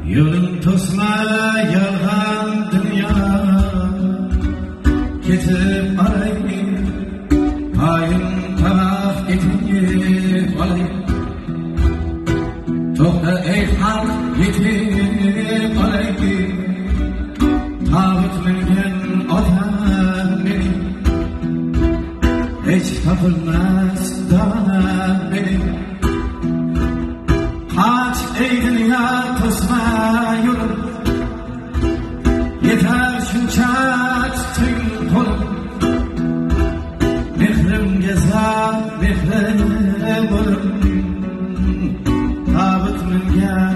Yolun tosma yalgan dünya Ketip arayı Ayın taraf etini alay Tohta ey hak yetip arayı Tağıt mingen otan beni Hiç tapılmaz dana beni Kaç ey dünya tosma yolun Yeter şunca tütün kolum Mehrim geza mehrim olum Tabut mingen